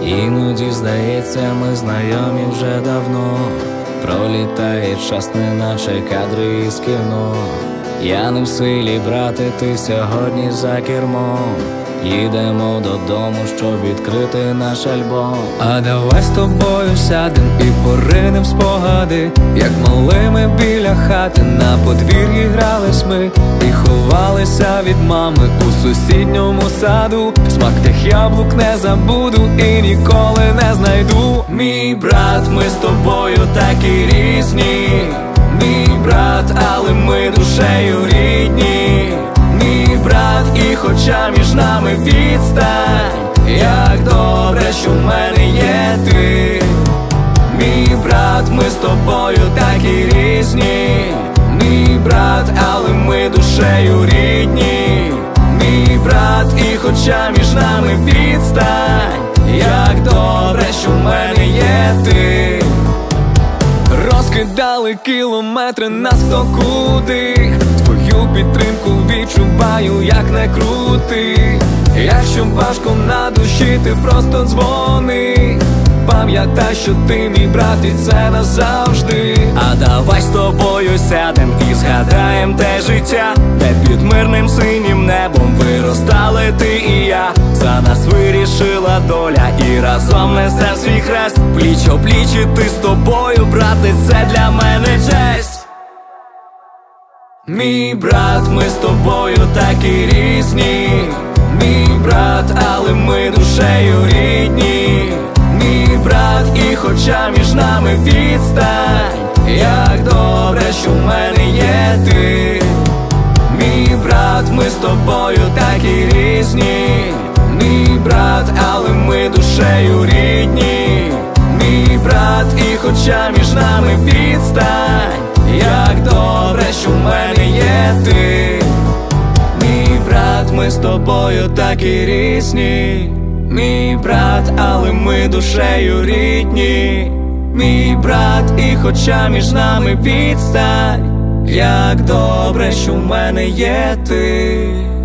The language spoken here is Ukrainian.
Іноді здається, ми знайомі вже давно. Пролітає час, неначе кадри із кіно. Я не в силі, брате, ти сьогодні за кермом. Їдемо додому, щоб відкрити наш альбом. А давай з тобою сядем і поринем спогади, як малими біля хати на подвір'ї грались ми і ховалися від мами у сусідньому саду. Смак тих яблук не забуду і ніколи не знайду. Мій брат, ми з тобою такі різні. Мій брат, але ми душею рідні. Мій брат, і хоча між нами відстань, як добре, що в мене є ти. Мій брат, ми з тобою такі різні. Мій брат, але ми душею рідні. Мій брат, і хоча між нами відстань, як добре, що в мене є ти. Розкидали кілометри нас хто куди. Твою підтримку відчуваю, як не крути. Якщо важко на душі, ти просто дзвони. Пам'ятай, що ти мій брат, і це назавжди. А давай з тобою сядем і згадаєм те життя, де під мирним синім небом виростали ти і я. За нас вирішила доля і разом несем свій хрест. Пліч-о-пліч іти з тобою, брате, це для мене честь. Мій брат, ми з тобою такі різні. Мій брат, але ми душею рідні. Мій брат, і хоча між нами відстань, як добре, що в мене є ти. Мій брат, ми з тобою такі різні. Мій брат, але ми душею рідні. Мій брат, і хоча між нами відстань, як добре, що в мене є ти. Мій брат, ми з тобою такі різні. Мій брат, але ми душею рідні. Мій брат, і хоча між нами відстань, як добре, що в мене є ти.